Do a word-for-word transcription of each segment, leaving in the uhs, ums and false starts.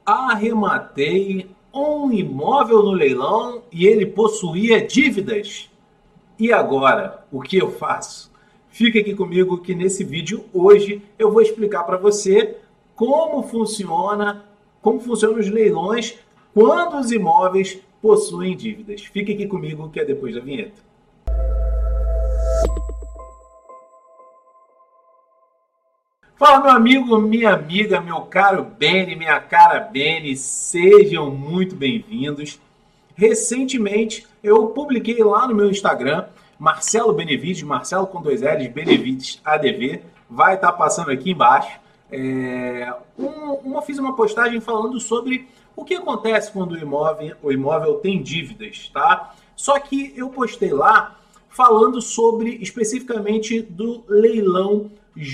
Arrematei um imóvel no leilão e ele possuía dívidas. E agora, o que eu faço? Fica aqui comigo que nesse vídeo hoje eu vou explicar para você como funciona, como funcionam os leilões quando os imóveis possuem dívidas. Fica aqui comigo que é depois da vinheta. Fala, meu amigo, minha amiga, meu caro Beni, minha cara Beni, sejam muito bem-vindos. Recentemente, eu publiquei lá no meu Instagram, Marcelo Benevides, Marcelo com dois L's, Benevides A D V, vai estar passando aqui embaixo. É, um, uma, fiz uma postagem falando sobre o que acontece quando o imóvel, o imóvel tem dívidas, tá? Só que eu postei lá falando sobre, especificamente, do leilão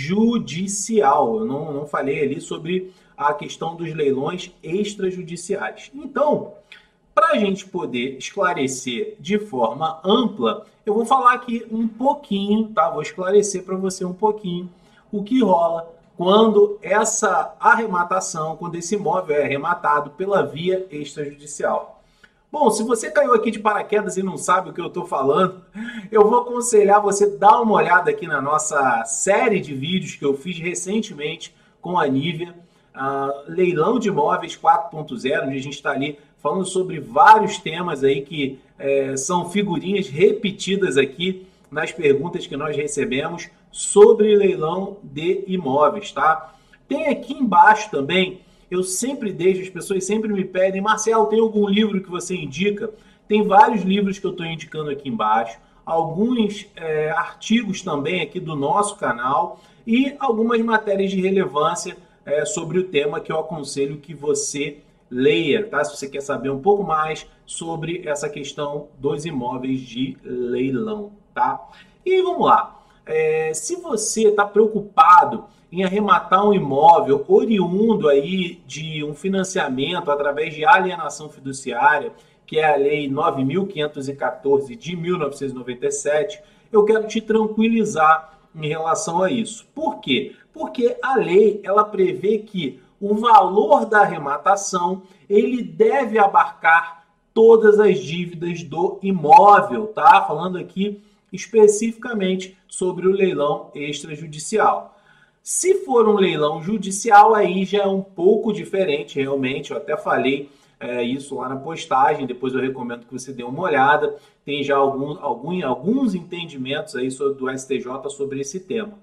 judicial. Eu não, não falei ali sobre a questão dos leilões extrajudiciais. Então, para a gente poder esclarecer de forma ampla, eu vou falar aqui um pouquinho, tá? Vou esclarecer para você um pouquinho o que rola quando essa arrematação, quando esse imóvel é arrematado pela via extrajudicial. Bom, se você caiu aqui de paraquedas e não sabe o que eu estou falando, eu vou aconselhar você dar uma olhada aqui na nossa série de vídeos que eu fiz recentemente com a Nívia, uh, Leilão de Imóveis quatro ponto zero, onde a gente está ali falando sobre vários temas aí que é, são figurinhas repetidas aqui nas perguntas que nós recebemos sobre leilão de imóveis, tá? Tem aqui embaixo também. Eu sempre deixo, as pessoas sempre me pedem, Marcelo, tem algum livro que você indica? Tem vários livros que eu estou indicando aqui embaixo, alguns é, artigos também aqui do nosso canal e algumas matérias de relevância é, sobre o tema que eu aconselho que você leia, tá? Se você quer saber um pouco mais sobre essa questão dos imóveis de leilão, tá? E vamos lá. É, se você está preocupado em arrematar um imóvel oriundo aí de um financiamento através de alienação fiduciária, que é a Lei nove mil quinhentos e quatorze de mil novecentos e noventa e sete, eu quero te tranquilizar em relação a isso. Por quê? Porque a lei ela prevê que o valor da arrematação ele deve abarcar todas as dívidas do imóvel, tá? Falando aqui especificamente sobre o leilão extrajudicial. Se for um leilão judicial, aí já é um pouco diferente, realmente. Eu até falei é, isso lá na postagem, depois eu recomendo que você dê uma olhada. Tem já algum, algum, alguns entendimentos aí sobre, do S T J sobre esse tema.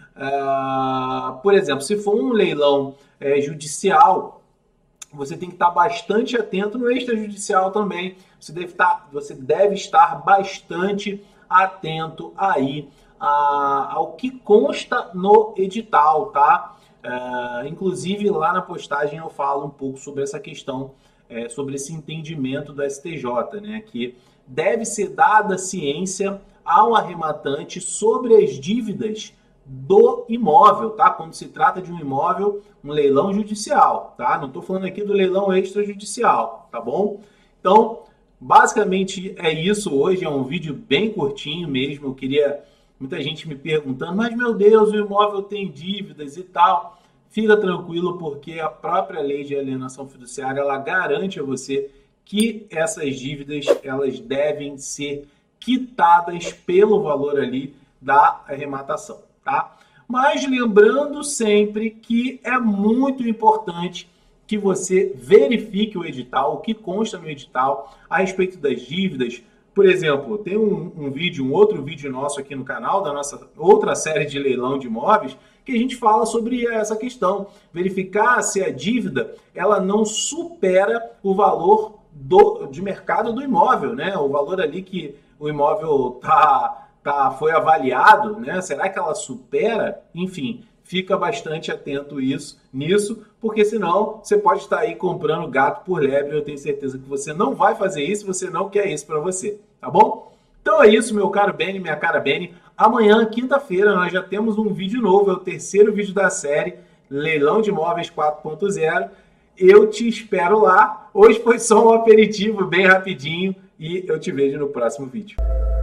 Uh, por exemplo, se for um leilão é, judicial, você tem que estar bastante atento no extrajudicial também. Você deve estar, você deve estar bastante atento aí a, ao que consta no edital, tá? É, inclusive lá na postagem eu falo um pouco sobre essa questão, é, sobre esse entendimento do S T J, né? Que deve ser dada ciência ao arrematante sobre as dívidas do imóvel, tá? Quando se trata de um imóvel, um leilão judicial, tá? Não estou falando aqui do leilão extrajudicial, tá bom? Então, basicamente é isso hoje, é um vídeo bem curtinho mesmo. Eu queria, muita gente me perguntando, mas meu Deus, o imóvel tem dívidas e tal. Fica tranquilo, porque a própria lei de alienação fiduciária, ela garante a você que essas dívidas, elas devem ser quitadas pelo valor ali da arrematação, tá? Mas lembrando sempre que é muito importante que você verifique o edital, o que consta no edital a respeito das dívidas. Por exemplo, tem um, um vídeo, um outro vídeo nosso aqui no canal, da nossa outra série de leilão de imóveis, que a gente fala sobre essa questão. Verificar se a dívida ela não supera o valor do, de mercado do imóvel, né? O valor ali que o imóvel tá, tá, foi avaliado, né? Será que ela supera? Enfim, fica bastante atento isso, nisso, porque senão você pode estar aí comprando gato por lebre. Eu tenho certeza que você não vai fazer isso, você não quer isso para você, tá bom? Então é isso, meu caro Beni, minha cara Beni. Amanhã, quinta-feira, nós já temos um vídeo novo, é o terceiro vídeo da série Leilão de Imóveis quatro ponto zero. Eu te espero lá. Hoje foi só um aperitivo bem rapidinho e eu te vejo no próximo vídeo.